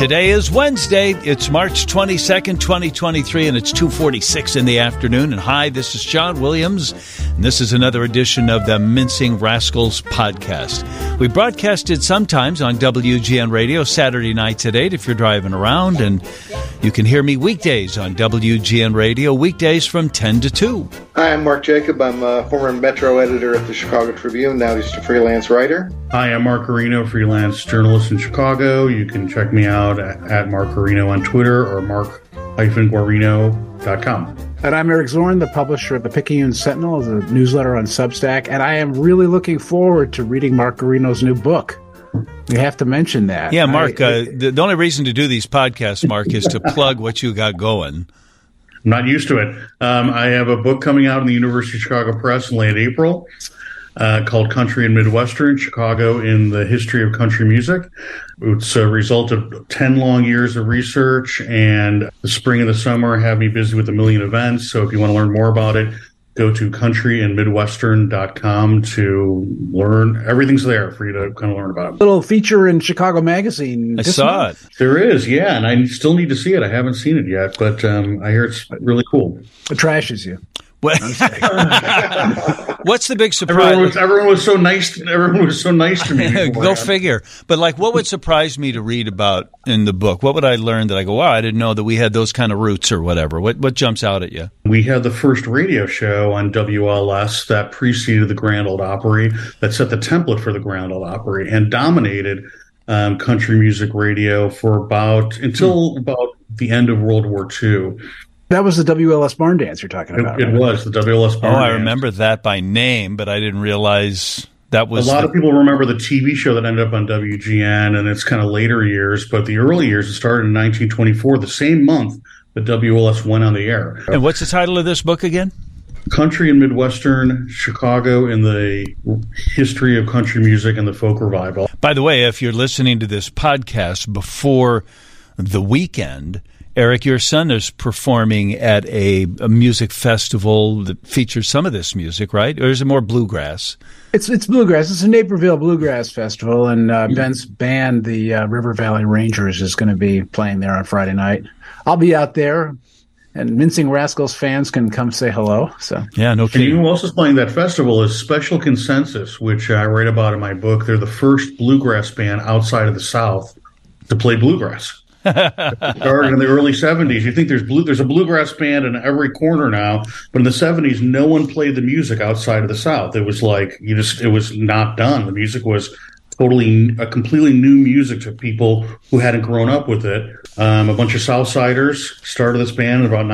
Today is Wednesday. It's March 22nd, 2023, and it's 2:46 in the afternoon. And hi, this is John Williams, and this is another edition of the Mincing Rascals podcast. We broadcasted sometimes on WGN Radio Saturday nights at 8 if you're driving around, and you can hear me weekdays on WGN Radio, weekdays from 10 to 2. Hi, I'm Mark Jacob. I'm a former Metro editor at the Chicago Tribune, now just a freelance writer. Hi, I'm Mark Carino, freelance journalist in Chicago. You can check me out at Mark Carino on Twitter or mark-guarino.com. And I'm Eric Zorn, the publisher of the Picayune Sentinel, the newsletter on Substack, and I am really looking forward to reading Mark Carino's new book. We have to mention that. Yeah, Mark, the only reason to do these podcasts, Mark, is to plug what you got going. I'm not used to it. I have a book coming out in the University of Chicago Press in late April called Country and Midwestern, Chicago in the History of Country Music. It's a result of 10 long years of research, and the spring and the summer have me busy with a million events. So if you want to learn more about it, go to countryandmidwestern.com to learn. Everything's there for you to kind of learn about it. Little feature in Chicago Magazine. I saw it. There is, yeah, and I still need to see it. I haven't seen it yet, but I hear it's really cool. It trashes you. What's the big surprise? Everyone was so nice. Everyone was so nice to me. Go figure. But what would surprise me to read about in the book? What would I learn that I go, wow, I didn't know that we had those kind of roots or whatever? What jumps out at you? We had the first radio show on WLS that preceded the Grand Ole Opry, that set the template for the Grand Ole Opry and dominated country music radio for until about the end of World War II. That was the WLS Barn Dance you're talking about. It was the WLS Barn Dance. I remember that by name, but I didn't realize that was... A lot of people remember the TV show that ended up on WGN, and it's kind of later years, but the early years, it started in 1924, the same month that WLS went on the air. And what's the title of this book again? Country and Midwestern, Chicago in the History of Country Music and the Folk Revival. By the way, if you're listening to this podcast before the weekend... Eric, your son is performing at a music festival that features some of this music, right? Or is it more bluegrass? It's bluegrass. It's a Naperville Bluegrass Festival, and Ben's band, the River Valley Rangers, is going to be playing there on Friday night. I'll be out there, and Mincing Rascals fans can come say hello. So yeah, no kidding. And you know who else is playing that festival is Special Consensus, which I write about in my book. They're the first bluegrass band outside of the South to play bluegrass. Started in the early 70s. You think there's a bluegrass band in every corner now, but in the 70s, no one played the music outside of the South. It was like it was not done. The music was completely new music to people who hadn't grown up with it. A bunch of Southsiders started this band in about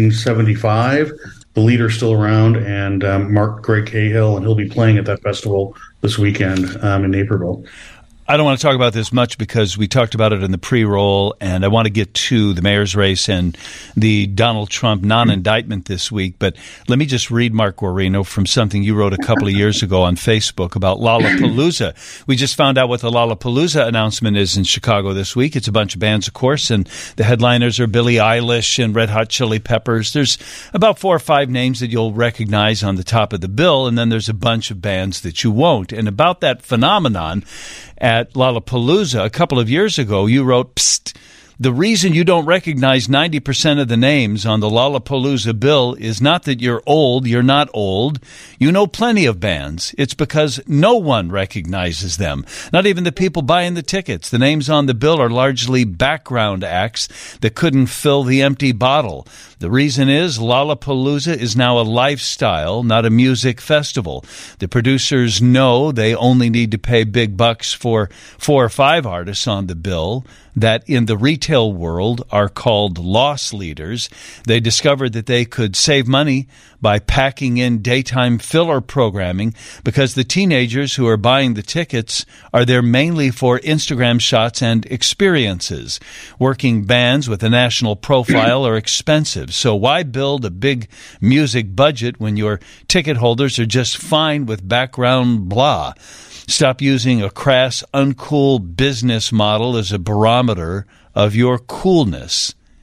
1975. The leader's still around, and Greg Cahill, and he'll be playing at that festival this weekend in Naperville. I don't want to talk about this much because we talked about it in the pre-roll, and I want to get to the mayor's race and the Donald Trump non-indictment this week. But let me just read, Mark Guarino, from something you wrote a couple of years ago on Facebook about Lollapalooza. We just found out what the Lollapalooza announcement is in Chicago this week. It's a bunch of bands, of course, and the headliners are Billie Eilish and Red Hot Chili Peppers. There's about 4 or 5 names that you'll recognize on the top of the bill, and then there's a bunch of bands that you won't. And about that phenomenon at Lollapalooza a couple of years ago, you wrote, "Psst, the reason you don't recognize 90% of the names on the Lollapalooza bill is not that you're old. You're not old. You know plenty of bands. It's because no one recognizes them, not even the people buying the tickets. The names on the bill are largely background acts that couldn't fill the empty bottle. The reason is Lollapalooza is now a lifestyle, not a music festival. The producers know they only need to pay big bucks for 4 or 5 artists on the bill that in the retail world are called loss leaders. They discovered that they could save money by packing in daytime filler programming because the teenagers who are buying the tickets are there mainly for Instagram shots and experiences. Working bands with a national profile are expensive, so why build a big music budget when your ticket holders are just fine with background blah? Stop using a crass, uncool business model as a barometer of your coolness."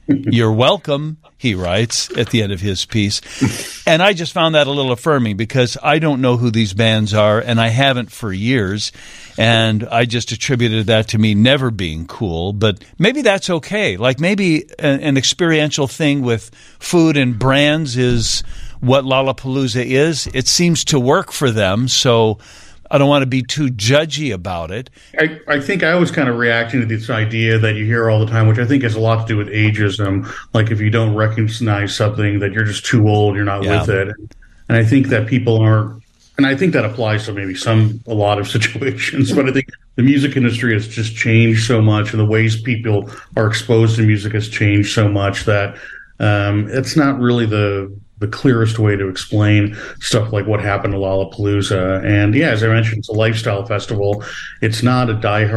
You're welcome, he writes at the end of his piece. And I just found that a little affirming because I don't know who these bands are, and I haven't for years. And I just attributed that to me never being cool. But maybe that's okay. Like maybe an experiential thing with food and brands is what Lollapalooza is. It seems to work for them, so I don't want to be too judgy about it. I think I was kind of reacting to this idea that you hear all the time, which I think has a lot to do with ageism. Like if you don't recognize something, that you're just too old, you're not with it. And I think that people aren't, and I think that applies to maybe a lot of situations, but I think the music industry has just changed so much, and the ways people are exposed to music has changed so much that it's not really the clearest way to explain stuff like what happened to Lollapalooza. And yeah, as I mentioned, it's a lifestyle festival. It's not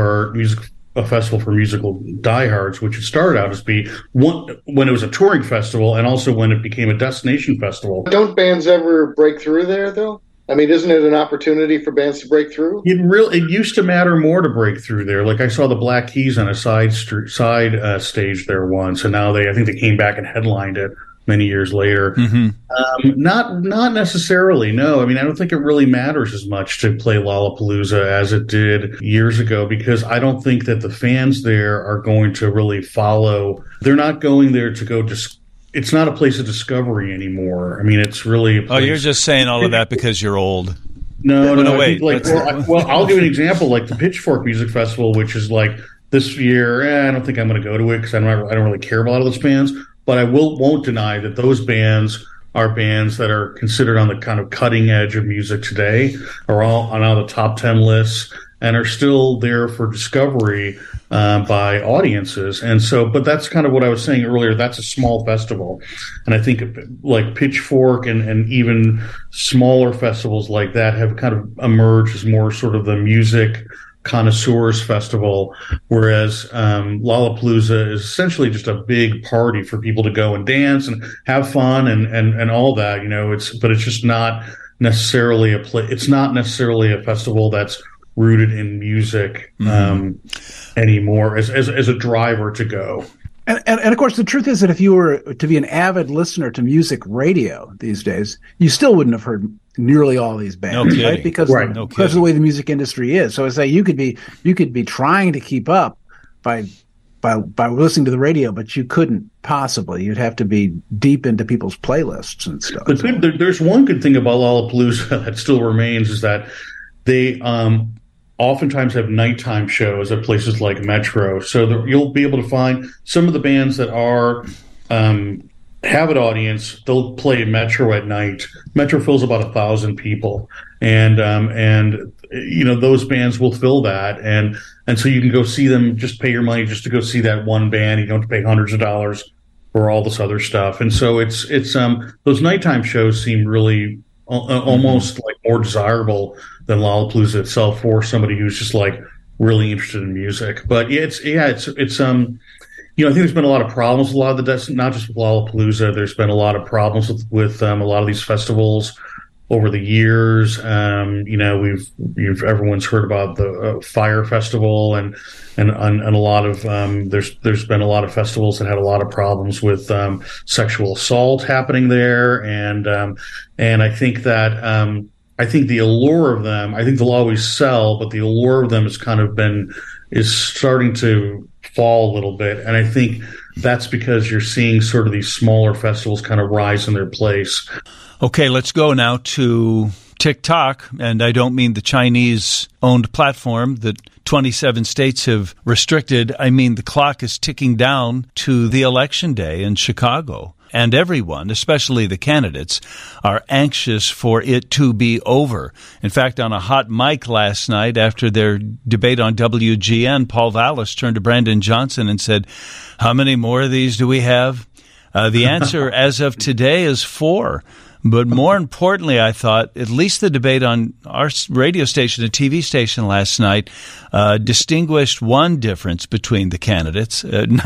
a festival for musical diehards, which it started out as when it was a touring festival, and also when it became a destination festival. Don't bands ever break through there, though? I mean, isn't it an opportunity for bands to break through? It used to matter more to break through there. Like I saw the Black Keys on a side stage there once, and now I think they came back and headlined it many years later. Mm-hmm. Not necessarily, no. I mean, I don't think it really matters as much to play Lollapalooza as it did years ago, because I don't think that the fans there are going to really follow. They're not going there to go it's not a place of discovery anymore. I mean, it's really a place. Oh, you're just saying all of that because you're old. No, wait. I'll give an example, like the Pitchfork Music Festival, which is like this year, I don't think I'm going to go to it because I don't really care about a lot of those bands. But I won't deny that those bands are bands that are considered on the kind of cutting edge of music today, are all on all the top 10 lists, and are still there for discovery by audiences. And so, but that's kind of what I was saying earlier. That's a small festival. And I think like Pitchfork and even smaller festivals like that have kind of emerged as more sort of the music connoisseurs festival, whereas Lollapalooza is essentially just a big party for people to go and dance and have fun and all that, you know. It's just not necessarily it's not necessarily a festival that's rooted in music anymore as a driver to go. And of course, the truth is that if you were to be an avid listener to music radio these days, you still wouldn't have heard nearly all these bands, right? Because of the way the music industry is. So it's like you could be trying to keep up by listening to the radio, but you couldn't possibly. You'd have to be deep into people's playlists and stuff. But there's one good thing about Lollapalooza that still remains, is that they oftentimes have nighttime shows at places like Metro, so you'll be able to find some of the bands that are have an audience. They'll play Metro at night. Metro fills about 1,000 people, and you know, those bands will fill that, and so you can go see them. Just pay your money just to go see that one band. You don't have to pay hundreds of dollars for all this other stuff. And so it's those nighttime shows seem really almost like more desirable than Lollapalooza itself for somebody who's just like really interested in music. But it's you know, I think there's been a lot of problems with a lot of not just with Lollapalooza. There's been a lot of problems with a lot of these festivals over the years. You know, everyone's heard about the Fire Festival and a lot of there's been a lot of festivals that had a lot of problems with sexual assault happening there, and I think that I think the allure of them, I think they'll always sell, but the allure of them is starting to fall a little bit, and I think that's because you're seeing sort of these smaller festivals kind of rise in their place. Okay, let's go now to TikTok, and I don't mean the Chinese-owned platform that 27 states have restricted. I mean the clock is ticking down to the election day in Chicago, and everyone, especially the candidates, are anxious for it to be over. In fact, on a hot mic last night after their debate on WGN, Paul Vallis turned to Brandon Johnson and said, "How many more of these do we have?" The answer as of today is 4. But more importantly, I thought, at least the debate on our radio station and TV station last night distinguished one difference between the candidates.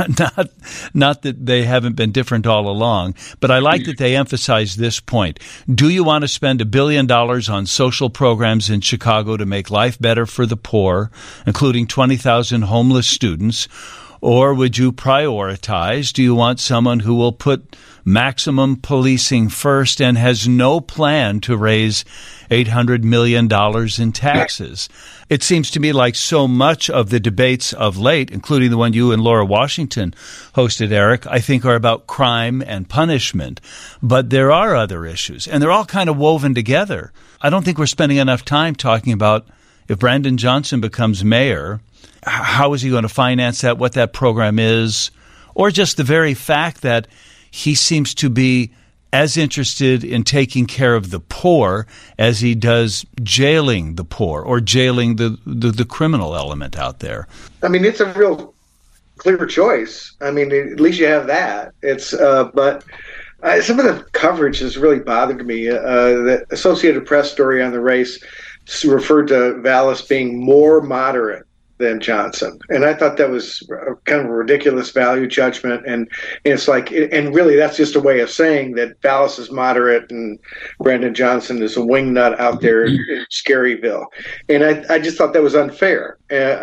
Not that they haven't been different all along, but I like that they emphasized this point. Do you want to spend $1 billion on social programs in Chicago to make life better for the poor, including 20,000 homeless students? Or would you prioritize? Do you want someone who will put maximum policing first and has no plan to raise $800 million in taxes? It seems to me like so much of the debates of late, including the one you and Laura Washington hosted, Eric, I think are about crime and punishment. But there are other issues, and they're all kind of woven together. I don't think we're spending enough time talking about if Brandon Johnson becomes mayor, how is he going to finance that, what that program is, or just the very fact that he seems to be as interested in taking care of the poor as he does jailing the poor or jailing the criminal element out there. I mean, it's a real clear choice. I mean, at least you have that. It's but some of the coverage has really bothered me. The Associated Press story on the race referred to Vallas being more moderate than Johnson, and I thought that was kind of a ridiculous value judgment. And it's like, and really, that's just a way of saying that Vallas is moderate and Brandon Johnson is a wingnut out there in Scaryville. And I just thought that was unfair.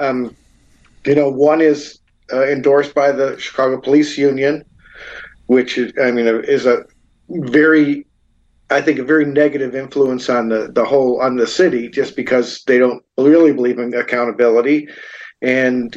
One is endorsed by the Chicago Police Union, which is a very negative influence on on the city, just because they don't really believe in accountability. And,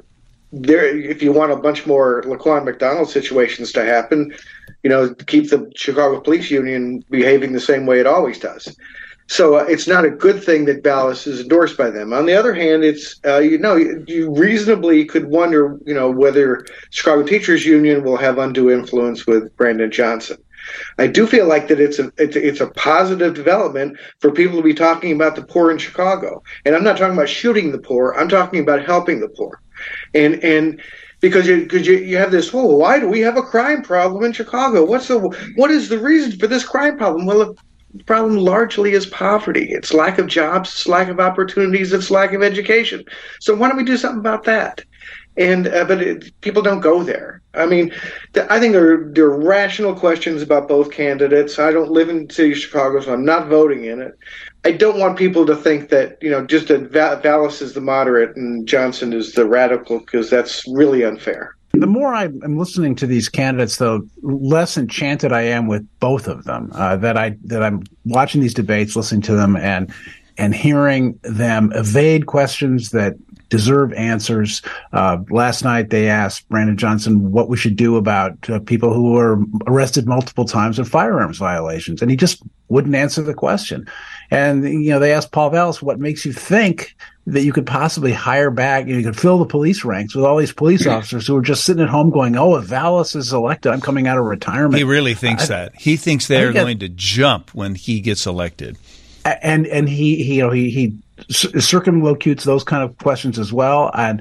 if you want a bunch more Laquan McDonald situations to happen, keep the Chicago Police Union behaving the same way it always does. So it's not a good thing that Vallas is endorsed by them. On the other hand, it's, you reasonably could wonder, whether Chicago Teachers Union will have undue influence with Brandon Johnson. I do feel like that it's a positive development for people to be talking about the poor in Chicago. And I'm not talking about shooting the poor. I'm talking about helping the poor. And because you have this whole, why do we have a crime problem in Chicago? What is the reason for this crime problem? Well, the problem largely is poverty. It's lack of jobs, it's lack of opportunities, it's lack of education. So why don't we do something about that? And people don't go there. I mean, I think there are rational questions about both candidates. I don't live in the city of Chicago, so I'm not voting in it. I don't want people to think that, just that Vallas is the moderate and Johnson is the radical, because that's really unfair. The more I'm listening to these candidates, though, less enchanted I am with both of them. That I'm watching these debates, listening to them, and hearing them evade questions that deserve answers. Last night they asked Brandon Johnson what we should do about people who were arrested multiple times in firearms violations, and he just wouldn't answer the question. And they asked Paul Vallas, what makes you think that you could possibly hire back, you could fill the police ranks with all these police officers who are just sitting at home going, oh, if Vallas is elected, I'm coming out of retirement. He really thinks that. He thinks they're going to jump when he gets elected. And he circumlocutes those kind of questions as well. And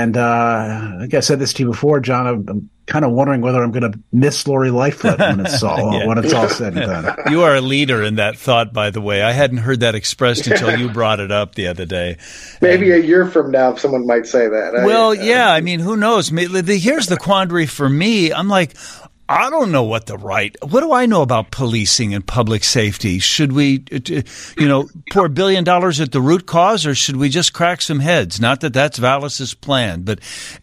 I think I said this to you before, John, I'm kind of wondering whether I'm going to miss Lori Lightfoot when it's all when it's all said and done. You are a leader in that thought, by the way. I hadn't heard that expressed until you brought it up the other day. Maybe a year from now, someone might say that. I mean, who knows? Here's the quandary for me. I'm like, I don't know what do I know about policing and public safety? Should we, pour $1 billion at the root cause, or should we just crack some heads? Not that that's Vallas's plan, but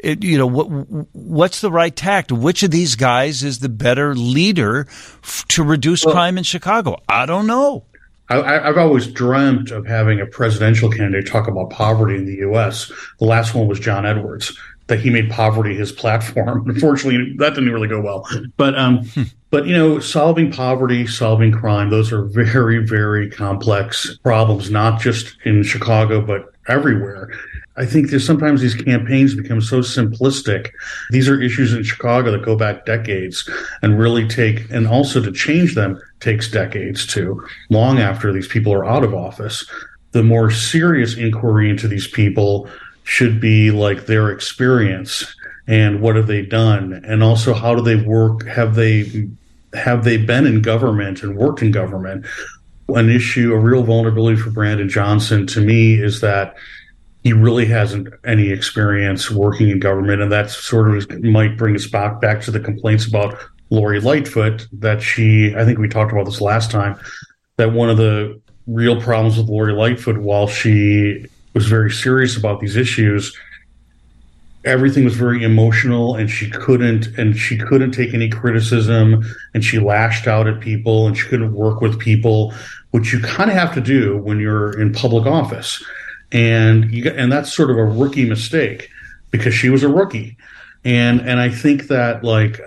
what's the right tact? Which of these guys is the better leader to reduce crime in Chicago? I don't know. I've always dreamt of having a presidential candidate talk about poverty in the U.S. The last one was John Edwards, that he made poverty his platform. Unfortunately, that didn't really go well. But solving poverty, solving crime, those are very, very complex problems, not just in Chicago, but everywhere. I think sometimes these campaigns become so simplistic. These are issues in Chicago that go back decades and really and also to change them takes decades too, long after these people are out of office. The more serious inquiry into these people should be like their experience and what have they done, and also how do they work? Have they been in government and worked in government? A real vulnerability for Brandon Johnson to me is that he really hasn't any experience working in government, and that sort of might bring us back to the complaints about Lori Lightfoot that I think we talked about this last time, that one of the real problems with Lori Lightfoot, while she was very serious about these issues, everything was very emotional, and she couldn't take any criticism, and she lashed out at people, and she couldn't work with people, which you kind of have to do when you're in public office. And that's sort of a rookie mistake, because she was a rookie. And I think that, like,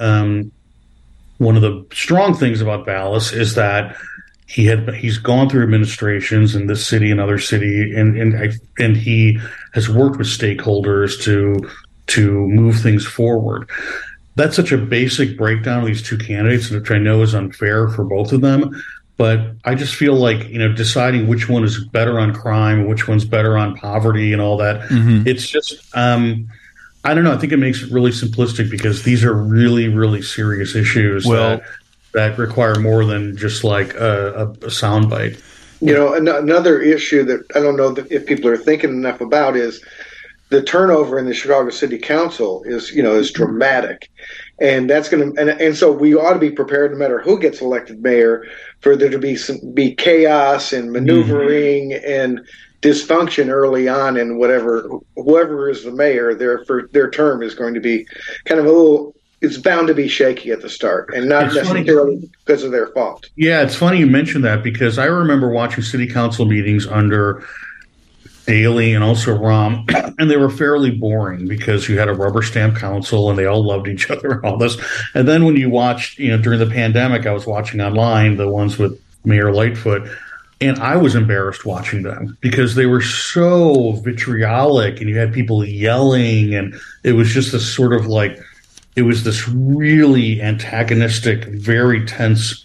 one of the strong things about Vallas is that he's gone through administrations in this city and other city, and he has worked with stakeholders to move things forward. That's such a basic breakdown of these two candidates, which I know is unfair for both of them. But I just feel like, deciding which one is better on crime, which one's better on poverty and all that, it's just, I don't know. I think it makes it really simplistic, because these are really, really serious issues that require more than just like a soundbite. Another issue that I don't know if people are thinking enough about is the turnover in the Chicago City Council is dramatic, and that's going to and so we ought to be prepared, no matter who gets elected mayor, for there to be chaos and maneuvering and dysfunction early on, and whoever is the mayor, their term is going to be kind of it's bound to be shaky at the start, and not necessarily because of their fault. Yeah, it's funny you mentioned that, because I remember watching city council meetings under Daley and also Rahm, and they were fairly boring, because you had a rubber stamp council and they all loved each other and all this. And then when you watched, during the pandemic, I was watching online the ones with Mayor Lightfoot, and I was embarrassed watching them, because they were so vitriolic, and you had people yelling, and it was just this sort of like, it was this really antagonistic, very tense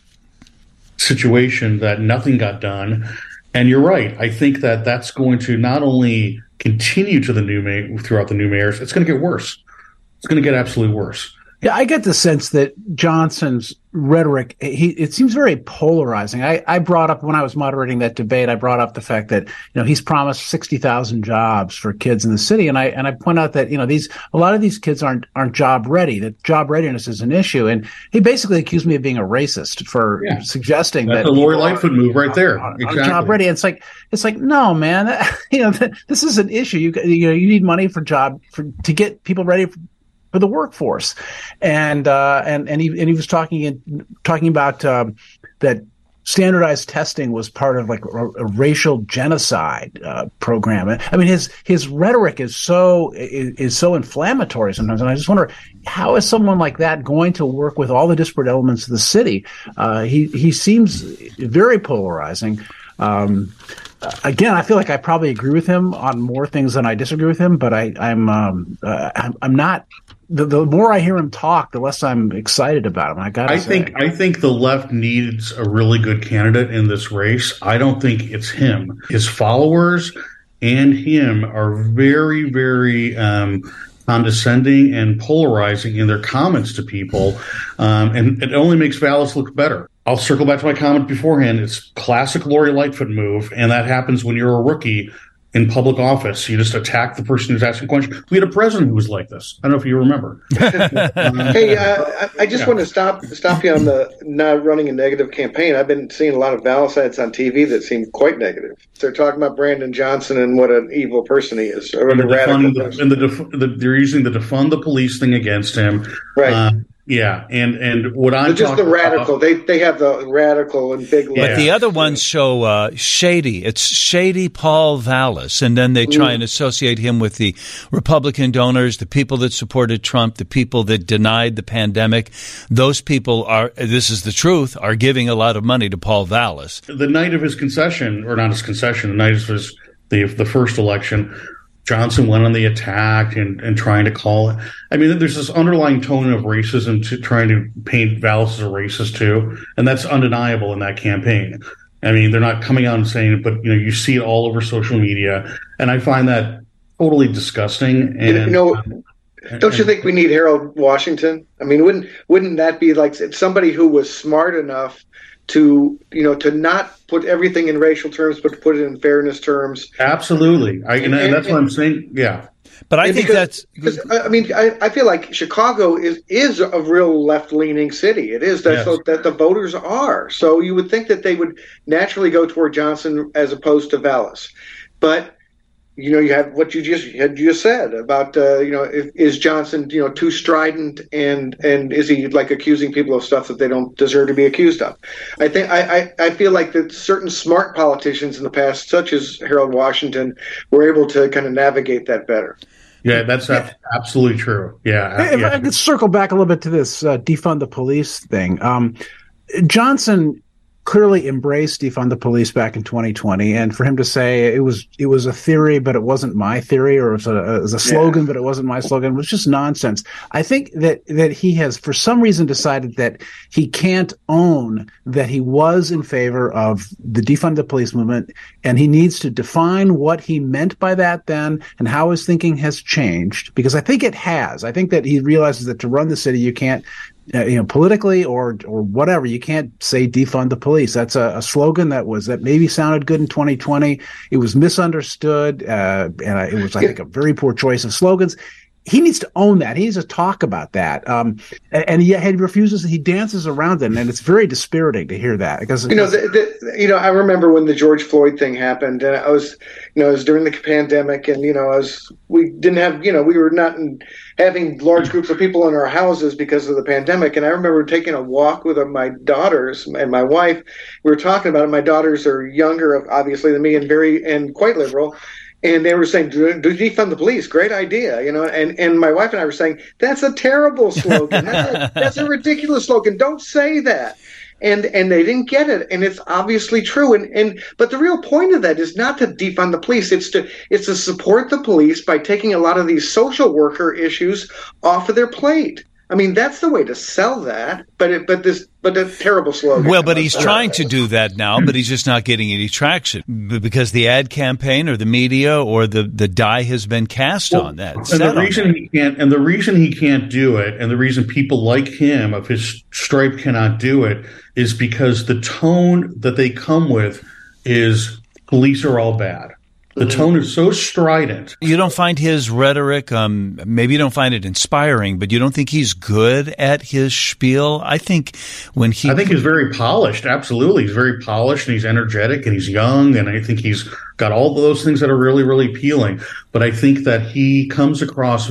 situation that nothing got done. And you're right. I think that that's going to not only continue to throughout the new mayors, it's going to get worse. It's going to get absolutely worse. Yeah, I get the sense that Johnson's rhetoric, it seems very polarizing. I brought up, when I was moderating that debate, I brought up the fact that, he's promised 60,000 jobs for kids in the city. And I point out that, a lot of these kids aren't job ready, that job readiness is an issue. And he basically accused me of being a racist for suggesting that's that the Lori Lightfoot move right there. Exactly. Job ready. It's like, no, man, this is an issue. You need money to get people ready for the workforce, and he was talking about that standardized testing was part of like a racial genocide program. I mean, his rhetoric is so inflammatory sometimes, and I just wonder, how is someone like that going to work with all the disparate elements of the city? He seems very polarizing. Again, I feel like I probably agree with him on more things than I disagree with him, but I'm not. The more I hear him talk, the less I'm excited about him. I think the left needs a really good candidate in this race. I don't think it's him. His followers and him are very, very condescending and polarizing in their comments to people, and it only makes Vallas look better. I'll circle back to my comment beforehand. It's classic Lori Lightfoot move, and that happens when you're a rookie in public office. You just attack the person who's asking questions. We had a president who was like this. I don't know if you remember. Hey, I just want to stop you on the not running a negative campaign. I've been seeing a lot of Vallas ads on TV that seem quite negative. They're talking about Brandon Johnson and what an evil person he is, or a radical person. They're using the defund the police thing against him. Right. Yeah, and what I'm just the radical. They have the radical and big. Yeah. But the other ones show shady. It's shady Paul Vallas, and then they try and associate him with the Republican donors, the people that supported Trump, the people that denied the pandemic. Those people are. This is the truth. Are giving a lot of money to Paul Vallas. The night of his concession, or not his concession, the night of his the first election, Johnson went on the attack and trying to call it. I mean, there's this underlying tone of racism to trying to paint Vallas as a racist too, and that's undeniable in that campaign. I mean, they're not coming out and saying it, but you see it all over social media, and I find that totally disgusting. And don't you think we need Harold Washington? I mean, wouldn't that be like somebody who was smart enough to not put everything in racial terms, but to put it in fairness terms? Absolutely, and that's what I'm saying. Yeah, but I think I feel like Chicago is a real left-leaning city. It is that the voters are. So you would think that they would naturally go toward Johnson as opposed to Vallas, but you have what you just said about is Johnson too strident, and is he like accusing people of stuff that they don't deserve to be accused of? I think I feel like that certain smart politicians in the past, such as Harold Washington, were able to kind of navigate that better. Yeah, that's absolutely true. Yeah, if I could circle back a little bit to this defund the police thing, Johnson clearly embraced defund the police back in 2020, and for him to say it was a theory, but it wasn't my theory, or it was a slogan, but it wasn't my slogan, was just nonsense. I think that he has, for some reason, decided that he can't own that he was in favor of the defund the police movement, and he needs to define what he meant by that then, and how his thinking has changed, because I think it has. I think that he realizes that to run the city, you can't politically or whatever, you can't say defund the police. That's a slogan that maybe sounded good in 2020. It was misunderstood, and it was, I think, a very poor choice of slogans. He needs to own that. He needs to talk about that. And yet he refuses. He dances around it, and it's very dispiriting to hear that. Because I remember when the George Floyd thing happened, and it was during the pandemic, and we didn't have, we were not having large groups of people in our houses because of the pandemic. And I remember taking a walk with my daughters and my wife. We were talking about it. My daughters are younger, obviously, than me, and quite liberal. And they were saying, do defund the police. Great idea, And my wife and I were saying, that's a terrible slogan. That's a ridiculous slogan. Don't say that. And they didn't get it. And it's obviously true. But the real point of that is not to defund the police. It's to support the police by taking a lot of these social worker issues off of their plate. I mean, that's the way to sell that, but a terrible slogan. Well, but he's trying to do that now, but he's just not getting any traction because the ad campaign or the media or the die has been cast on that. And the reason he can't do it, and the reason people like him of his stripe cannot do it, is because the tone that they come with is police are all bad. The tone is so strident. You don't find his rhetoric, maybe you don't find it inspiring, but you don't think he's good at his spiel? I think he's very polished. Absolutely. He's very polished, and he's energetic, and he's young, and I think he's got all those things that are really, really appealing. But I think that he comes across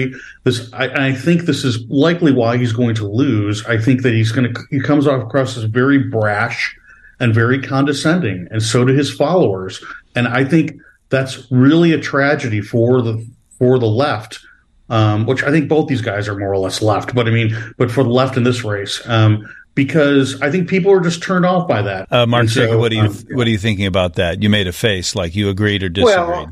I think this is likely why he's going to lose. I think that he comes across as very brash and very condescending, and so do his followers. And I think that's really a tragedy for the left, which I think both these guys are more or less left. But for the left in this race, because I think people are just turned off by that. Mark Jacob, what are you thinking about that? You made a face like you agreed or disagreed.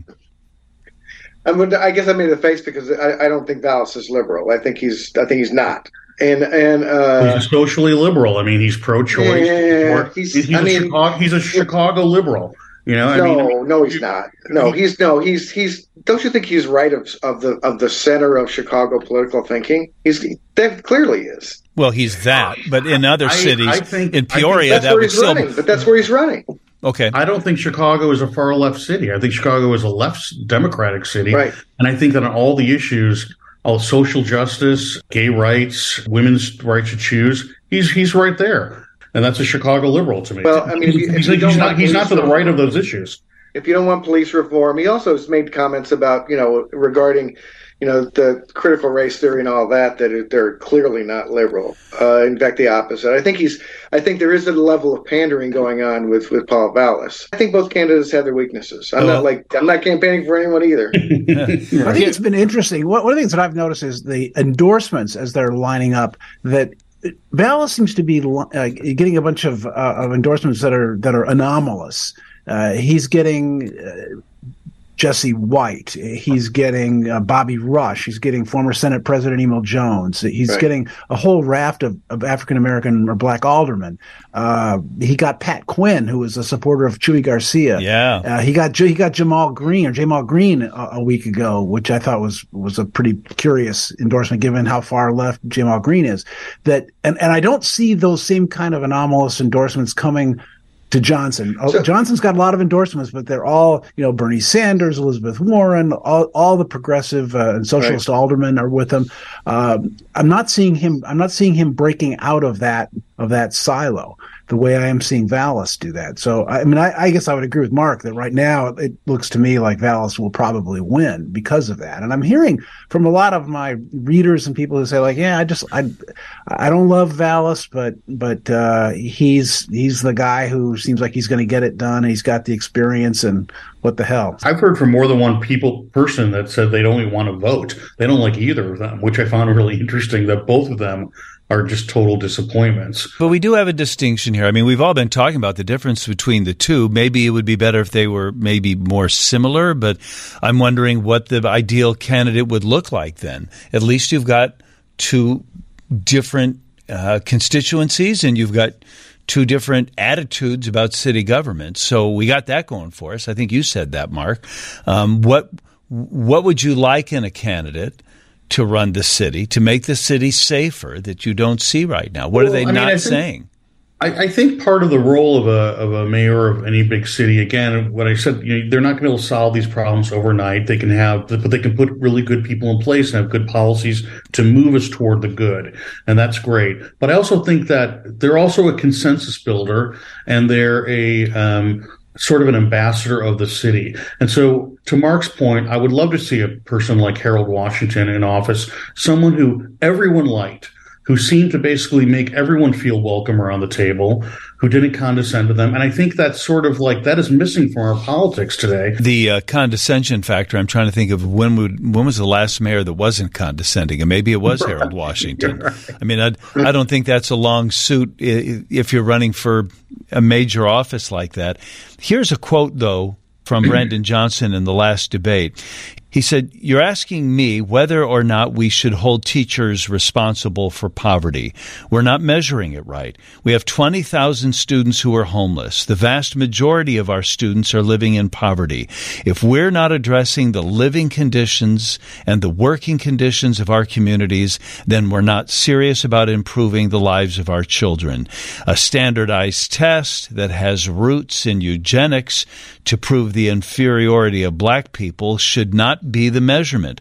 Well, I guess I made a face because I don't think Vallas is liberal. I think he's not. And he's socially liberal. I mean, he's pro-choice. Yeah, he's a Chicago liberal. No, he's not. He's don't you think he's right of the center of Chicago political thinking? That clearly is. Well, he's that, but in other cities, in Peoria, that would still. But that's where he's running. Okay. I don't think Chicago is a far left city. I think Chicago is a left democratic city, right? And I think that on all the issues, all social justice, gay rights, women's right to choose, he's right there. And that's a Chicago liberal to me. Well, I mean, he's not to the right of those issues. If you don't want police reform, he also has made comments about, regarding, the critical race theory and all that they're clearly not liberal. In fact, the opposite. I think there is a level of pandering going on with Paul Vallas. I think both candidates have their weaknesses. I'm not campaigning for anyone either. I think it's been interesting. One of the things that I've noticed is the endorsements as they're lining up that. Vallas seems to be getting a bunch of endorsements that are anomalous. He's getting Jesse White. He's getting Bobby Rush. He's getting former Senate President Emil Jones. He's getting a whole raft of African-American or black aldermen. He got Pat Quinn, who was a supporter of Chuy Garcia. Yeah. He got Jamal Green a week ago, which I thought was a pretty curious endorsement given how far left Jamal Green is. And I don't see those same kind of anomalous endorsements coming to Johnson. Johnson's got a lot of endorsements, but they're all, Bernie Sanders, Elizabeth Warren, all the progressive and socialist aldermen are with him. I'm not seeing him breaking out of that of that silo, the way I am seeing Vallis do that. So, I mean, I guess I would agree with Mark that right now it looks to me like Vallis will probably win because of that. And I'm hearing from a lot of my readers and people who say, like, yeah, I don't love Vallis, but he's the guy who seems like he's going to get it done. And he's got the experience, and what the hell. I've heard from more than one person that said they'd only want to vote. They don't like either of them, which I found really interesting, that both of them are just total disappointments. But we do have a distinction here. I mean, we've all been talking about the difference between the two. Maybe it would be better if they were maybe more similar, but I'm wondering what the ideal candidate would look like then. At least you've got two different constituencies, and you've got two different attitudes about city government. So we got that going for us. I think you said that, Mark. What would you like in a candidate to run the city, to make the city safer, that you don't see right now? What are they not saying? I think part of the role of a mayor of any big city, again, what I said, they're not going to be able to solve these problems overnight. But they can put really good people in place and have good policies to move us toward the good, and that's great. But I also think that they're also a consensus builder, and they're a sort of an ambassador of the city. And so, to Mark's point, I would love to see a person like Harold Washington in office, someone who everyone liked, who seemed to basically make everyone feel welcome around the table, who didn't condescend to them. And I think that's sort of like, that is missing from our politics today. The condescension factor, I'm trying to think of when was the last mayor that wasn't condescending, and maybe it was Harold Washington. Right. I mean, I don't think that's a long suit if you're running for a major office like that. Here's a quote, though, from Brandon Johnson in the last debate. He said, "You're asking me whether or not we should hold teachers responsible for poverty. We're not measuring it right. We have 20,000 students who are homeless. The vast majority of our students are living in poverty. If we're not addressing the living conditions and the working conditions of our communities, then we're not serious about improving the lives of our children. A standardized test that has roots in eugenics to prove the inferiority of black people should not be the measurement.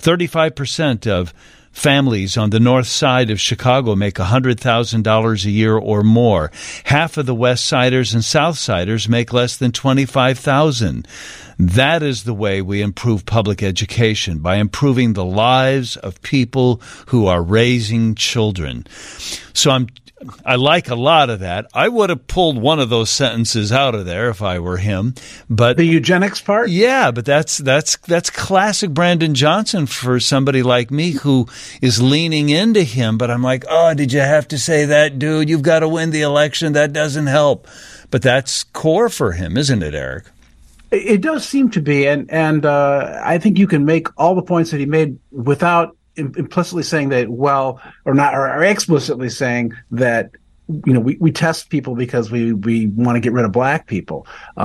35% of families on the north side of Chicago make $100,000 a year or more. Half of the West Siders and South Siders make less than $25,000. That is the way we improve public education, by improving the lives of people who are raising children." So I like a lot of that. I would have pulled one of those sentences out of there if I were him. But the eugenics part? Yeah, but that's classic Brandon Johnson for somebody like me who is leaning into him. But I'm like, oh, did you have to say that, dude? You've got to win the election. That doesn't help. But that's core for him, isn't it, Eric? It does seem to be. And I think you can make all the points that he made without implicitly saying that, or explicitly saying that, we test people because we want to get rid of black people.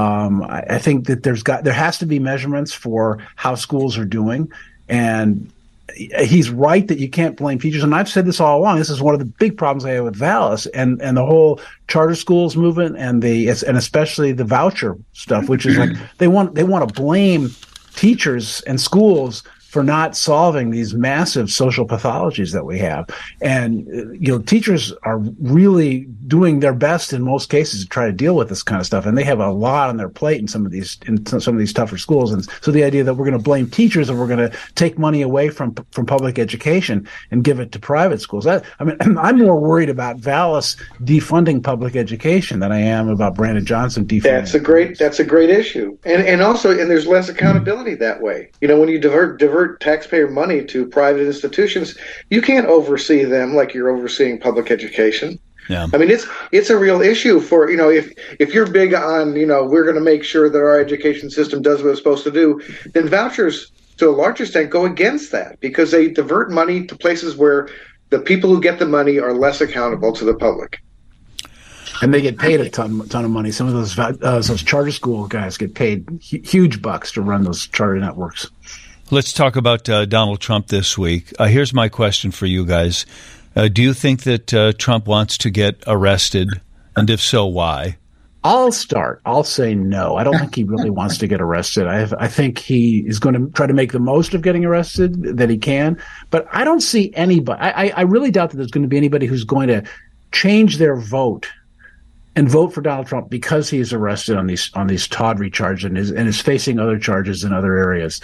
I think that there has to be measurements for how schools are doing, and he's right that you can't blame teachers. And I've said this all along. This is one of the big problems I have with Vallis and the whole charter schools movement and especially the voucher stuff, which is like they want to blame teachers and schools for not solving these massive social pathologies that we have. And, teachers are really doing their best in most cases to try to deal with this kind of stuff. And they have a lot on their plate in some of these tougher schools. And so the idea that we're going to blame teachers and we're going to take money away from public education and give it to private schools. I'm more worried about Vallis defunding public education than I am about Brandon Johnson defunding. That's a great issue. And also there's less accountability that way. When you divert taxpayer money to private institutions, you can't oversee them like you're overseeing public education. Yeah. I mean, it's a real issue for, if you're big on, we're going to make sure that our education system does what it's supposed to do, then vouchers to a large extent go against that because they divert money to places where the people who get the money are less accountable to the public. And they get paid a ton of money. Some of those charter school guys get paid huge bucks to run those charter networks. Let's talk about Donald Trump this week. Here's my question for you guys. Do you think that Trump wants to get arrested? And if so, why? I'll start. I'll say no. I don't think he really wants to get arrested. I think he is going to try to make the most of getting arrested that he can. But I don't see anybody. I really doubt that there's going to be anybody who's going to change their vote and vote for Donald Trump because he is arrested on these tawdry charges and is facing other charges in other areas.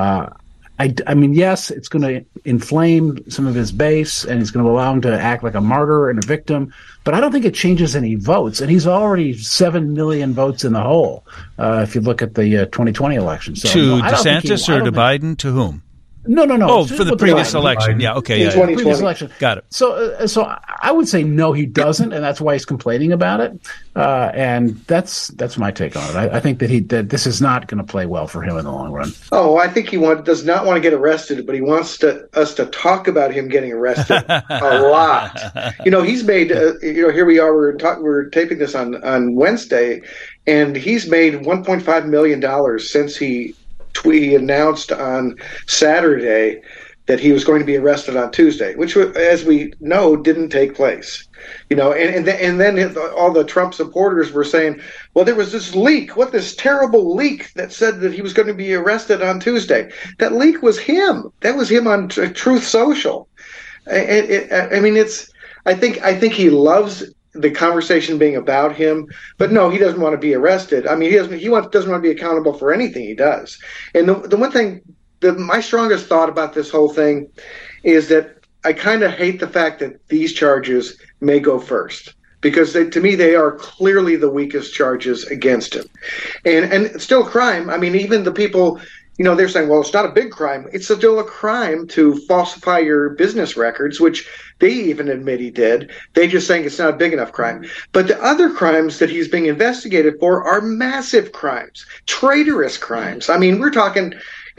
I mean, yes, it's going to inflame some of his base, and it's going to allow him to act like a martyr and a victim, but I don't think it changes any votes. And he's already 7 million votes in the hole, if you look at the 2020 election. So, to DeSantis or to Biden? To whom? No. Oh, for the previous election. Yeah, okay. Yeah, previous election. Got it. So I would say no, he doesn't, and that's why he's complaining about it. And that's my take on it. I think that this is not going to play well for him in the long run. Oh, I think he does not want to get arrested, but he wants us to talk about him getting arrested a lot. He's made. Here we are. We're taping this on Wednesday, and he's made $1.5 million since he announced on Saturday that he was going to be arrested on Tuesday, which, as we know, didn't take place. And then all the Trump supporters were saying, well, there was this leak. This terrible leak that said that he was going to be arrested on Tuesday. That leak was him. That was him on Truth Social. I think he loves the conversation being about him, but no, he doesn't want to be arrested. I mean, doesn't want to be accountable for anything he does. And the one thing, my strongest thought about this whole thing is that I kind of hate the fact that these charges may go first, because to me they are clearly the weakest charges against him, and it's still a crime. I mean, even the people. They're saying, well, it's not a big crime. It's still a crime to falsify your business records, which they even admit he did. They just saying it's not a big enough crime. But the other crimes that he's being investigated for are massive crimes, traitorous crimes. I mean, we're talking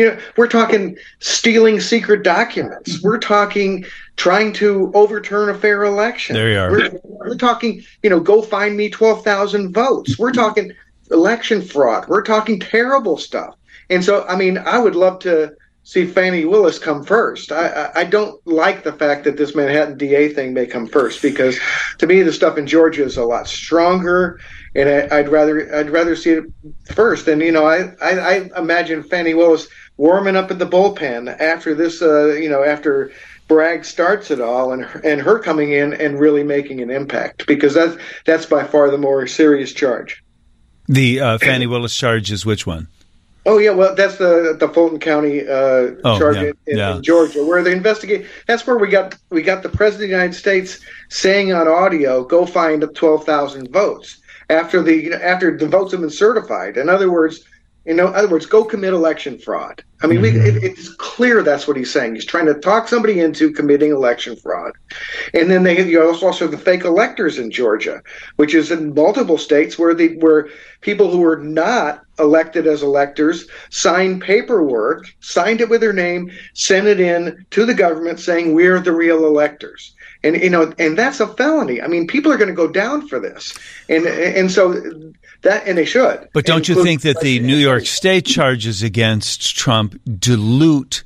stealing secret documents. We're talking trying to overturn a fair election. There you are. We're talking, go find me 12,000 votes. We're talking election fraud. We're talking terrible stuff. And so, I mean, I would love to see Fani Willis come first. I don't like the fact that this Manhattan DA thing may come first, because to me the stuff in Georgia is a lot stronger, and I'd rather see it first. And I imagine Fani Willis warming up in the bullpen after this, after Bragg starts it all, and her coming in and really making an impact, because that's by far the more serious charge. The Fani Willis charge is which one? Oh, yeah, well, that's the Fulton County charge in Georgia, where they investigate. That's where we got the President of the United States saying on audio, "Go find 12,000 votes," after the votes have been certified. In other words, go commit election fraud. I mean, it's clear that's what he's saying. He's trying to talk somebody into committing election fraud. And then you also have the fake electors in Georgia, which is in multiple states where people who were not elected as electors signed paperwork, signed it with their name, sent it in to the government saying we're the real electors. And that's a felony. I mean, people are going to go down for this, and so that, and they should. But don't you think that the New York State charges against Trump dilute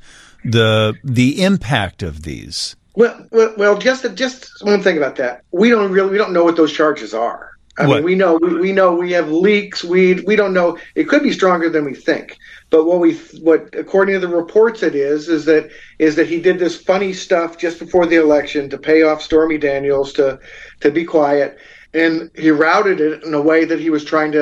the impact of these? Well, just one thing about that. We don't know what those charges are. I mean, we know we have leaks. We don't know. It could be stronger than we think. But what according to the reports it is that he did this funny stuff just before the election to pay off Stormy Daniels to be quiet, and he routed it in a way that he was trying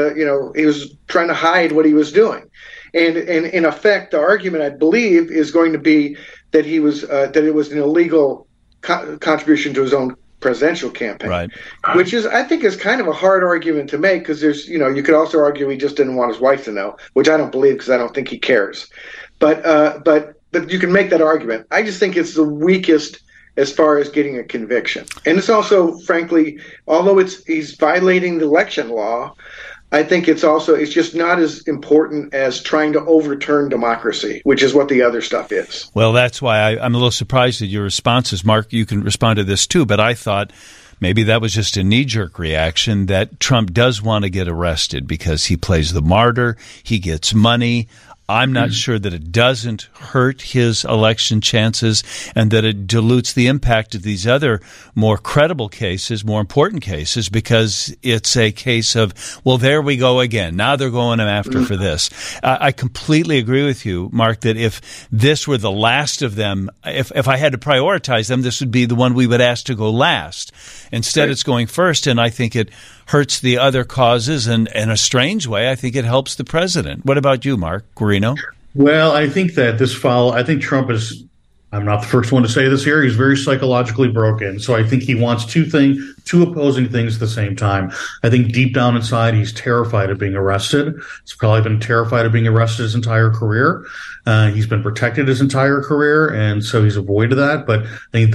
to hide what he was doing. And in effect, the argument, I believe, is going to be that it was an illegal contribution to his own presidential campaign, right? Which I think is kind of a hard argument to make, because there's, you could also argue he just didn't want his wife to know, which I don't believe, because I don't think he cares. But you can make that argument. I just think it's the weakest as far as getting a conviction, and it's also, frankly, although he's violating the election law, I think it's just not as important as trying to overturn democracy, which is what the other stuff is. Well, that's why I'm a little surprised at your responses. Mark, you can respond to this too, but I thought maybe that was just a knee-jerk reaction, that Trump does want to get arrested because he plays the martyr, he gets money. I'm not sure that it doesn't hurt his election chances and that it dilutes the impact of these other more credible cases, more important cases, because it's a case of, well, there we go again. Now they're going after for this. I completely agree with you, Mark, that if this were the last of them, if I had to prioritize them, this would be the one we would ask to go last. Instead, It's going first, and I think it hurts the other causes, and in a strange way, I think it helps the president. What about you, Mark Guarino? Well, I think that I think Trump is, I'm not the first one to say this here, he's very psychologically broken. So I think he wants two opposing things at the same time. I think deep down inside, he's terrified of being arrested. He's probably been terrified of being arrested his entire career. He's been protected his entire career, and so he's avoided that. But I think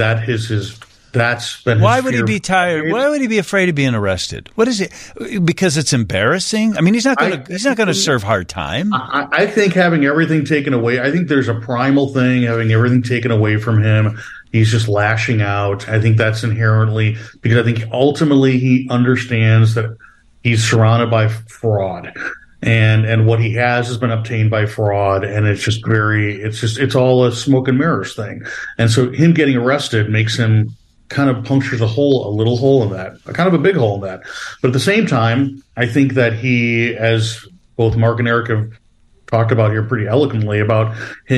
that's been his Why would he fear. be tired? Why would he be afraid of being arrested? What is it? Because it's embarrassing? I mean, he's not going to serve hard time. I think having everything taken away, I think there's a primal thing, having everything taken away from him. He's just lashing out. I think that's inherently, because I think ultimately he understands that he's surrounded by fraud. And what he has been obtained by fraud, and it's all a smoke and mirrors thing. And so him getting arrested makes him kind of punctures a little hole in that, kind of a big hole in that. But at the same time, I think that he, as both Mark and Eric have talked about here pretty eloquently, about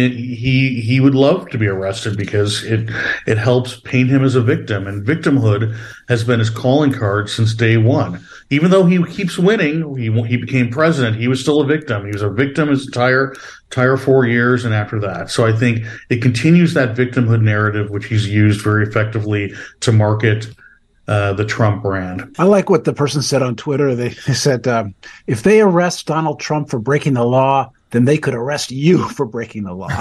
he would love to be arrested because it helps paint him as a victim, and victimhood has been his calling card since day one. Even though he keeps winning, he became president, he was still a victim. He was a victim his entire 4 years and after that. So I think it continues that victimhood narrative, which he's used very effectively to market the Trump brand. I like what the person said on Twitter. They said, if they arrest Donald Trump for breaking the law, then they could arrest you for breaking the law.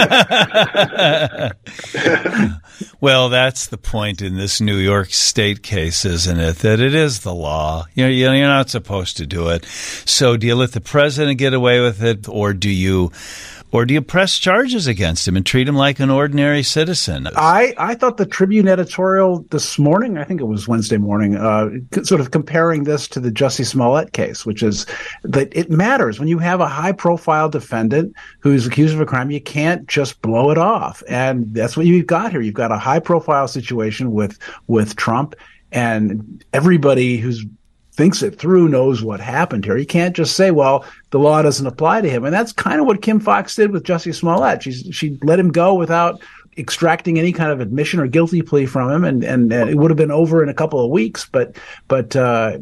Well, that's the point in this New York State case, isn't it? That it is the law. You're not supposed to do it. So do you let the president get away with it, or do you press charges against him and treat him like an ordinary citizen? I thought the Tribune editorial this morning, I think it was Wednesday morning, sort of comparing this to the Jussie Smollett case, which is that it matters. When you have a high-profile defendant who's accused of a crime, you can't just blow it off. And that's what you've got here. You've got a high-profile situation with Trump, and everybody who's thinks it through knows what happened here. You can't just say, well, the law doesn't apply to him. And that's kind of what Kim Foxx did with Jussie Smollett. She let him go without extracting any kind of admission or guilty plea from him, and it would have been over in a couple of weeks. But I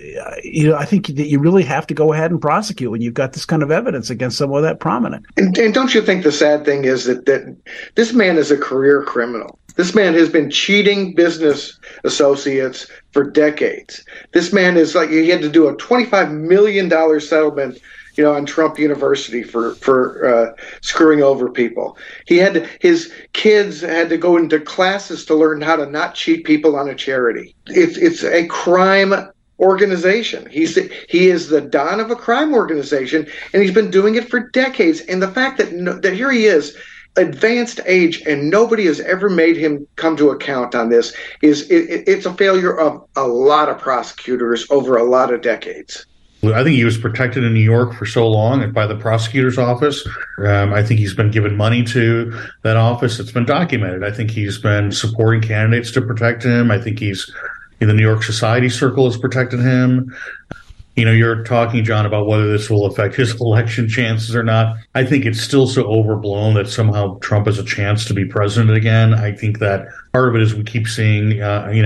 think that you really have to go ahead and prosecute when you've got this kind of evidence against someone that prominent. And don't you think the sad thing is that this man is a career criminal? This man has been cheating business associates for decades. This man is like, he had to do a $25 million settlement, on Trump University for screwing over people. His kids had to go into classes to learn how to not cheat people on a charity. It's a crime organization. He is the don of a crime organization, and he's been doing it for decades. And the fact that here he is, advanced age, and nobody has ever made him come to account on this, it's a failure of a lot of prosecutors over a lot of decades. I think he was protected in New York for so long and by the prosecutor's office. I think he's been given money to that office. It's been documented. I think he's been supporting candidates to protect him. I think he's in the New York Society Circle has protected him. You're talking, John, about whether this will affect his election chances or not. I think it's still so overblown that somehow Trump has a chance to be president again. I think that part of it is we keep seeing,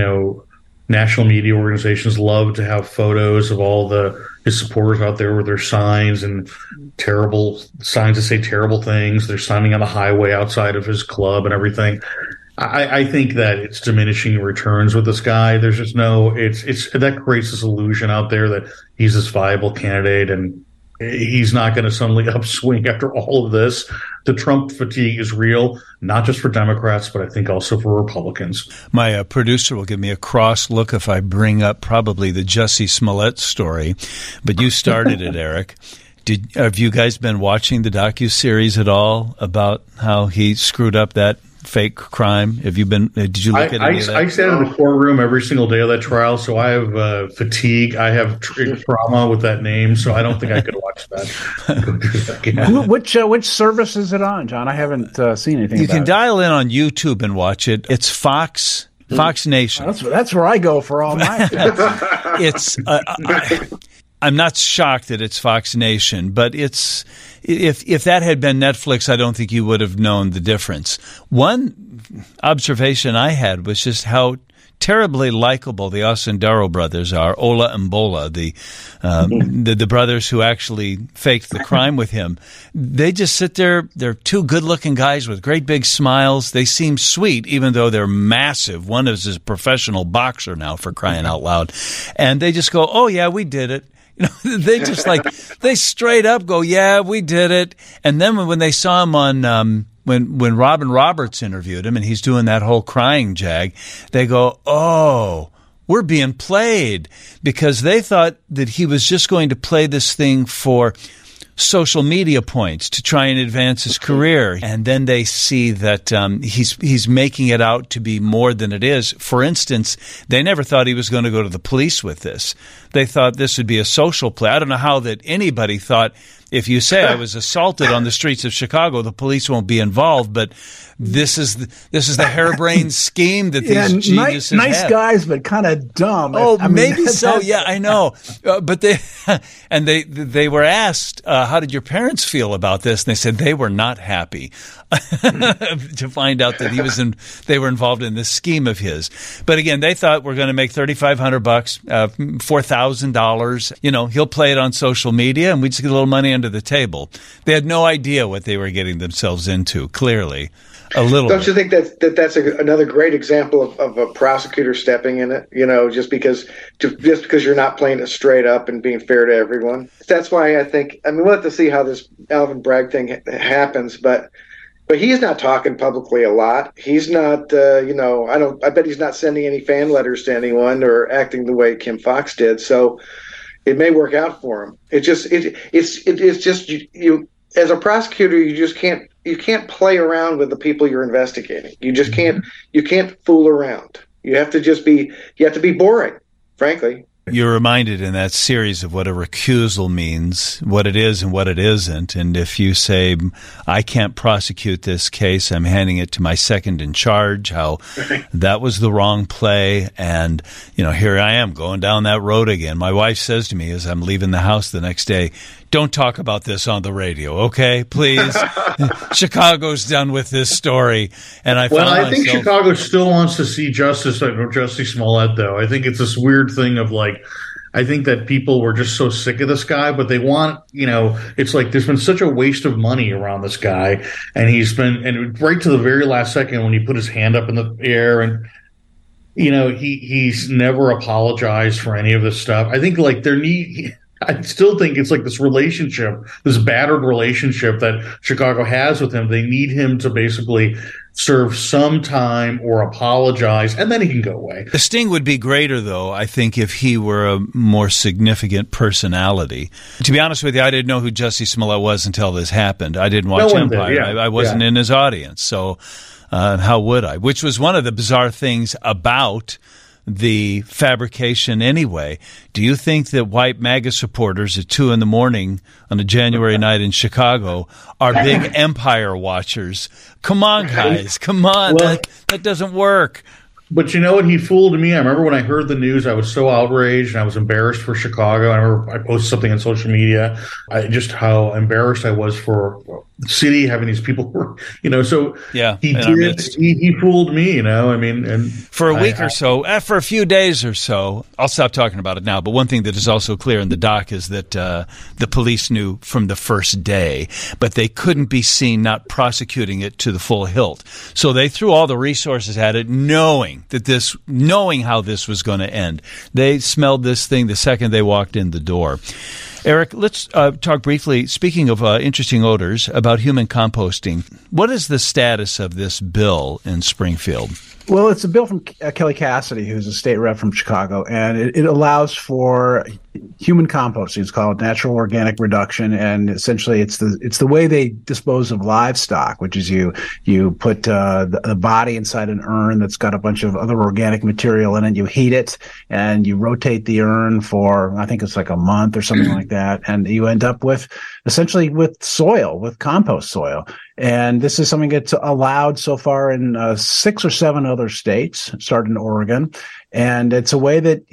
national media organizations love to have photos of all his supporters out there with their signs and terrible signs that say terrible things. They're signing on the highway outside of his club and everything. I think that it's diminishing returns with this guy. There's just that creates this illusion out there that he's this viable candidate, and he's not going to suddenly upswing after all of this. The Trump fatigue is real, not just for Democrats, but I think also for Republicans. My producer will give me a cross look if I bring up probably the Jussie Smollett story, but you started it, Eric. Have you guys been watching the docuseries at all about how he screwed up that fake crime? Did you look at any of that? I sat in the courtroom every single day of that trial, so I have fatigue. I have trauma with that name, so I don't think I could watch watch that. Which service is it on, John? I haven't seen anything. You about can it. dial in on YouTube and watch it. It's Fox Nation. That's where I go for all my stuff. It's I'm not shocked that it's Fox Nation, but it's if that had been Netflix, I don't think you would have known the difference. One observation I had was just how terribly likable the Osundairo brothers are, Ola and Bola, the brothers who actually faked the crime with him. They just sit there. They're two good-looking guys with great big smiles. They seem sweet, even though they're massive. One is a professional boxer now, for crying out loud. And they just go, oh, yeah, we did it. You know, they just they straight up go, yeah, we did it. And then when they saw him on when Robin Roberts interviewed him and he's doing that whole crying jag, they go, oh, we're being played, because they thought that he was just going to play this thing for social media points to try and advance his career. And then they see that he's making it out to be more than it is. For instance, they never thought he was going to go to the police with this. They thought this would be a social play. I don't know how that anybody thought, if you say I was assaulted on the streets of Chicago, the police won't be involved. But this is the harebrained scheme that these geniuses nice have. Guys, but kind of dumb. Oh, maybe so. Yeah, I know. But they were asked, how did your parents feel about this? And they said they were not happy to find out that they were involved in this scheme of his. But again, they thought we're going to make $3,500, $4,000. You know, he'll play it on social media, and we just get a little money under the table. They had no idea what they were getting themselves into. Clearly. Don't you think that's another great example of a prosecutor stepping in it? You know, just because you're not playing it straight up and being fair to everyone. That's why we'll have to see how this Alvin Bragg thing happens, but he's not talking publicly a lot. He's not, I bet he's not sending any fan letters to anyone or acting the way Kim Foxx did. So it may work out for him. It's just you as a prosecutor, you can't play around with the people you're investigating. You just can't fool around. You have to be boring, frankly. You're reminded in that series of what a recusal means, what it is and what it isn't. And if you say, I can't prosecute this case, I'm handing it to my second in charge, how that was the wrong play. And, here I am going down that road again. My wife says to me as I'm leaving the house the next day, don't talk about this on the radio, okay? Please. Chicago's done with this story. And I think Chicago still wants to see Justice Smollett, though. I think it's this weird thing of I think that people were just so sick of this guy, but they want, it's like there's been such a waste of money around this guy. And right to the very last second when he put his hand up in the air and, he's never apologized for any of this stuff. I think I still think it's like this relationship, this battered relationship that Chicago has with him. They need him to basically serve some time or apologize, and then he can go away. The sting would be greater, though, I think, if he were a more significant personality. To be honest with you, I didn't know who Jussie Smollett was until this happened. I didn't watch Empire. Yeah. I wasn't in his audience, so how would I? Which was one of the bizarre things about the fabrication anyway. Do you think that white MAGA supporters at 2 a.m. on a January night in Chicago are big Empire watchers? Come on, guys. Come on. Well, that doesn't work. But you know what? He fooled me. I remember when I heard the news, I was so outraged and I was embarrassed for Chicago. I remember I posted something on social media, just how embarrassed I was for the city having these people, so yeah, he fooled me, and for a week or so, for a few days or so, I'll stop talking about it now. But one thing that is also clear in the doc is that the police knew from the first day, but they couldn't be seen not prosecuting it to the full hilt. So they threw all the resources at it, knowing how this was going to end. They smelled this thing the second they walked in the door. Eric, let's talk briefly, speaking of interesting odors, about human composting. What is the status of this bill in Springfield? Well, it's a bill from Kelly Cassidy, who's a state rep from Chicago, and it allows for human composting. It's called natural organic reduction, and essentially it's the way they dispose of livestock, which is you put the body inside an urn that's got a bunch of other organic material in it. You heat it, and you rotate the urn for, I think it's like a month or something like that, and you end up with essentially with soil, with compost soil. And this is something that's allowed so far in 6 or 7 other states, started in Oregon. And it's a way that,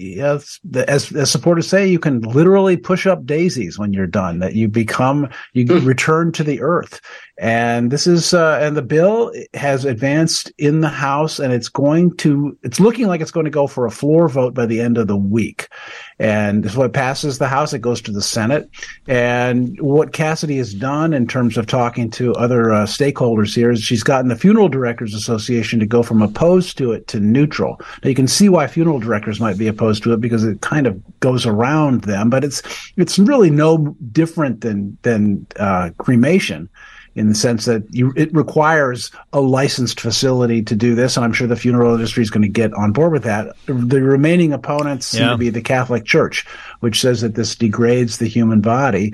as supporters say, you can literally push up daisies when you're done, that you return to the earth. And this is, and the bill has advanced in the House, and it's looking like it's going to go for a floor vote by the end of the week. And so it passes the House, it goes to the Senate. And what Cassidy has done in terms of talking to other stakeholders here is she's gotten the Funeral Directors Association to go from opposed to it to neutral. Now, you can see why funeral directors might be opposed to it, because it kind of goes around them, but it's really no different than cremation, in the sense that it requires a licensed facility to do this, and I'm sure the funeral industry is going to get on board with that. The remaining opponents seem to be the Catholic Church, which says that this degrades the human body.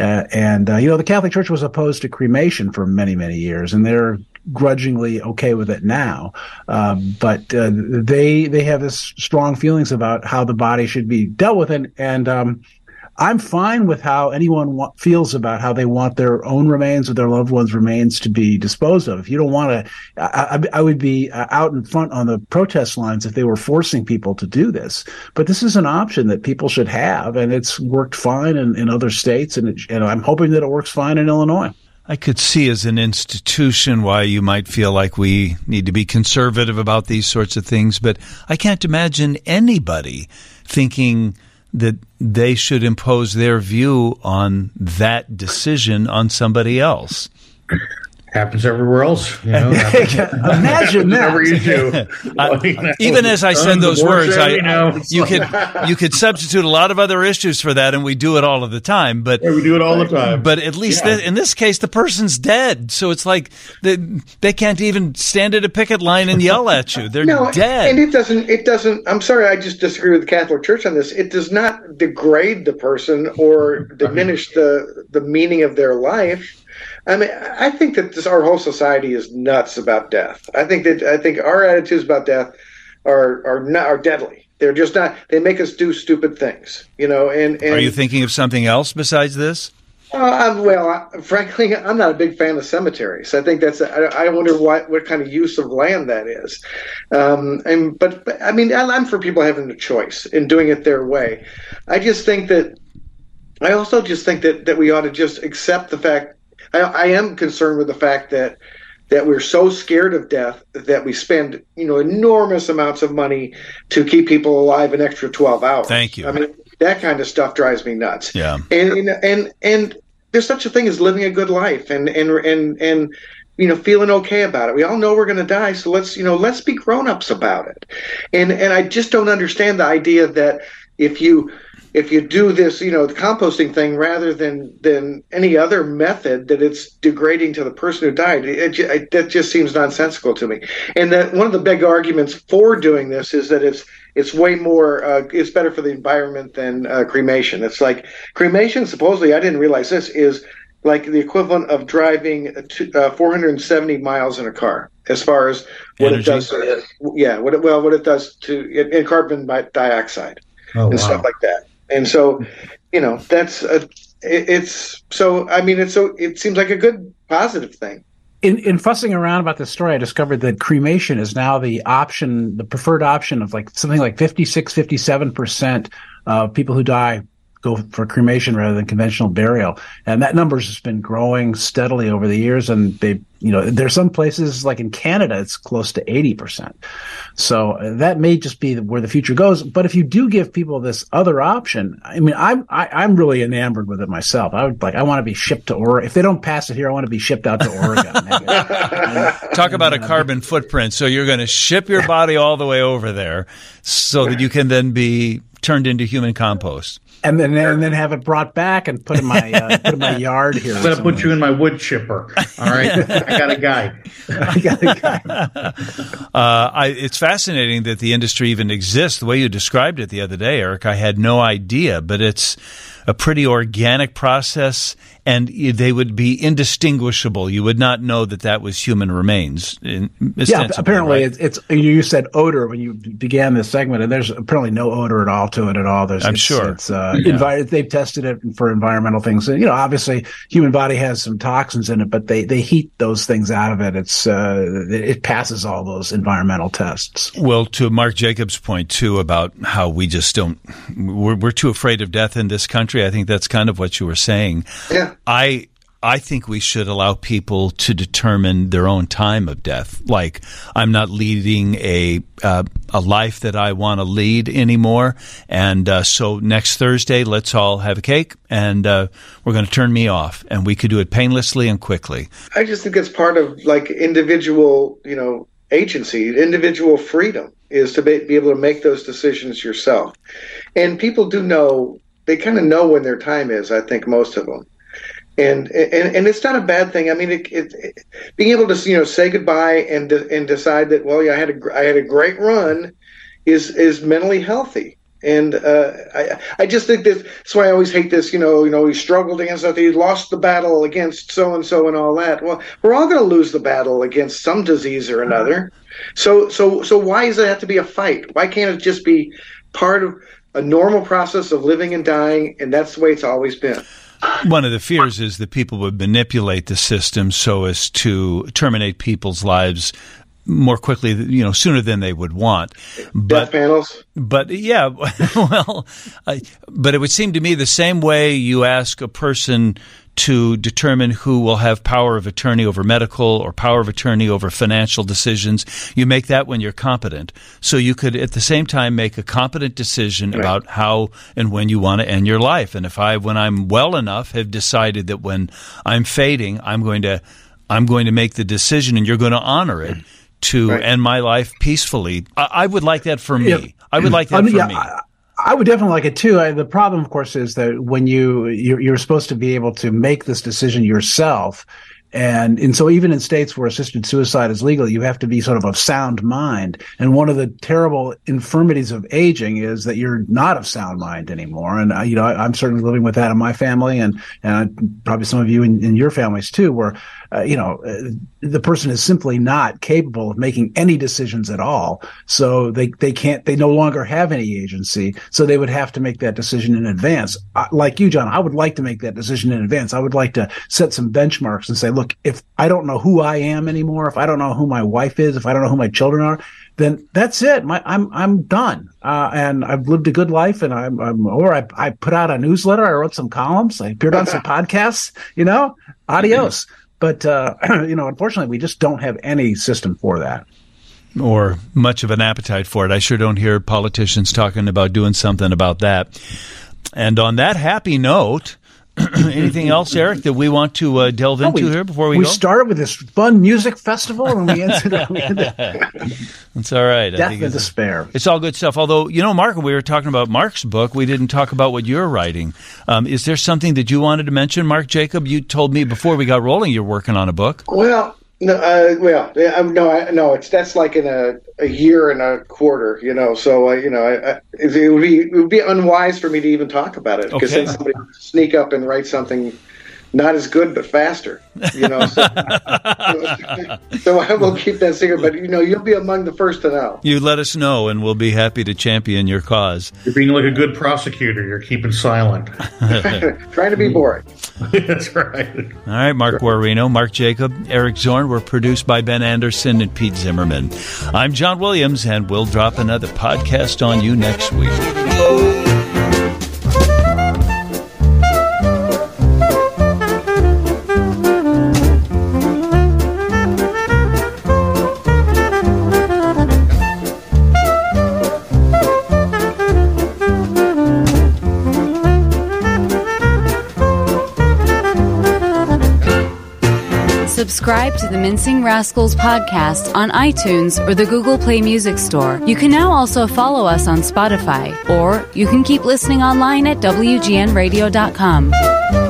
The Catholic Church was opposed to cremation for many, many years, and they're grudgingly okay with it now. But they have this strong feelings about how the body should be dealt with, and I'm fine with how anyone feels about how they want their own remains or their loved ones' remains to be disposed of. If you don't want to, I would be out in front on the protest lines if they were forcing people to do this. But this is an option that people should have, and it's worked fine in other states, and I'm hoping that it works fine in Illinois. I could see as an institution why you might feel like we need to be conservative about these sorts of things, but I can't imagine anybody thinking that they should impose their view on that decision on somebody else. Happens everywhere else. Imagine that. Whatever you do. Even as I said those words, you could substitute a lot of other issues for that, and we do it all of the time. But we do it all the time. But at least in this case, the person's dead, so it's like they can't even stand at a picket line and yell at you. They're dead. And it doesn't. I'm sorry, I just disagree with the Catholic Church on this. It does not degrade the person or diminish the meaning of their life. I mean, I think that our whole society is nuts about death. I think our attitudes about death are deadly. They're just not. They make us do stupid things, And are you thinking of something else besides this? Frankly, I'm not a big fan of cemeteries. I think I wonder what kind of use of land that is. But I mean, I'm for people having a choice and doing it their way. I also just think that we ought to just accept the fact. I am concerned with the fact that we're so scared of death that we spend, enormous amounts of money to keep people alive an extra 12 hours. Thank you. I mean, that kind of stuff drives me nuts. Yeah. And there's such a thing as living a good life and feeling okay about it. We all know we're going to die, so let's be grown-ups about it. And I just don't understand the idea that if you do this, the composting thing rather than any other method, that it's degrading to the person who died. That just seems nonsensical to me. And that one of the big arguments for doing this is that it's way more, it's better for the environment than cremation. It's like cremation, supposedly, I didn't realize this, is like the equivalent of driving 470 miles in a car, as far as what Energy? It does. What it does in carbon dioxide and stuff like that. And so, it seems like a good positive thing. In fussing around about this story, I discovered that cremation is now the preferred option of something like 56, 57% of people who die go for cremation rather than conventional burial. And that number's just been growing steadily over the years. And there are some places like in Canada, it's close to 80%. So that may just be where the future goes. But if you do give people this other option, I mean, I'm really enamored with it myself. I want to be shipped to Oregon. If they don't pass it here, I want to be shipped out to Oregon. Talk about a carbon footprint. So you're going to ship your body all the way over there so that you can then be turned into human compost. and then have it brought back and put in my yard here. I'm going to put you in my wood chipper. All right, I got a guy. It's fascinating that the industry even exists. The way you described it the other day, Eric, I had no idea, but it's a pretty organic process, and they would be indistinguishable. You would not know that was human remains. Yeah, apparently right? it's you said odor when you began this segment, and there's apparently no odor at all to it at all. I'm sure. They've tested it for environmental things. And, obviously, human body has some toxins in it, but they heat those things out of it. It passes all those environmental tests. Well, to Mark Jacobs' point too about how we just don't, we're too afraid of death in this country. I think that's kind of what you were saying. Yeah. I think we should allow people to determine their own time of death. Like, I'm not leading a life that I want to lead anymore, and so next Thursday, let's all have a cake, and we're going to turn me off, and we could do it painlessly and quickly. I just think it's part of like individual, agency, individual freedom is to be able to make those decisions yourself. And people do know. They kind of know when their time is, I think, most of them. And it's not a bad thing. I mean, being able to, say goodbye and decide that, well, yeah, I had a great run is mentally healthy. And I just think that's why I always hate this, he struggled against something, he lost the battle against so-and-so and all that. Well, we're all going to lose the battle against some disease or another. So why does it have to be a fight? Why can't it just be part of a normal process of living and dying, and that's the way it's always been? One of the fears is that people would manipulate the system so as to terminate people's lives more quickly, sooner than they would want. Death panels? But yeah, well, but it would seem to me the same way you ask a person to determine who will have power of attorney over medical or power of attorney over financial decisions. You make that when you're competent. So you could at the same time make a competent decision about how and when you want to end your life. And if when I'm well enough, have decided that when I'm fading, I'm going to make the decision, and you're going to honor it to end my life peacefully. I would like that for me. Yeah. I would like that for me. I would definitely like it too. The problem, of course, is that when you're supposed to be able to make this decision yourself, and so even in states where assisted suicide is legal, you have to be sort of sound mind. And one of the terrible infirmities of aging is that you're not of sound mind anymore. And I'm certainly living with that in my family, and probably some of you in your families too, where the person is simply not capable of making any decisions at all. So they no longer have any agency. So they would have to make that decision in advance. Like you, John, I would like to make that decision in advance. I would like to set some benchmarks and say, look, if I don't know who I am anymore, if I don't know who my wife is, if I don't know who my children are, then that's it. I'm done. And I've lived a good life, and I put out a newsletter. I wrote some columns. I appeared on some podcasts, adios. But, unfortunately, we just don't have any system for that. Or much of an appetite for it. I sure don't hear politicians talking about doing something about that. And on that happy note, anything else, Eric, that we want to delve into here before we go? We started with this fun music festival, and we ended up That's all right. Death and despair. It's all good stuff. Although, Mark, we were talking about Mark's book. We didn't talk about what you're writing. Is there something that you wanted to mention, Mark Jacob? You told me before we got rolling you're working on a book. Well, no, that's like in a year and a quarter, So it would be unwise for me to even talk about it, because then somebody would sneak up and write something not as good but faster, So I will keep that secret. But you'll be among the first to know. You let us know, and we'll be happy to champion your cause. You're being like a good prosecutor. You're keeping silent. Trying to be boring. That's right. All right, Mark Guarino, Mark Jacob, Eric Zorn were produced by Ben Anderson and Pete Zimmerman. I'm John Williams, and we'll drop another podcast on you next week. subscribe to the Mincing Rascals podcast on iTunes or the Google Play Music Store. You can now also follow us on Spotify, or you can keep listening online at WGNradio.com.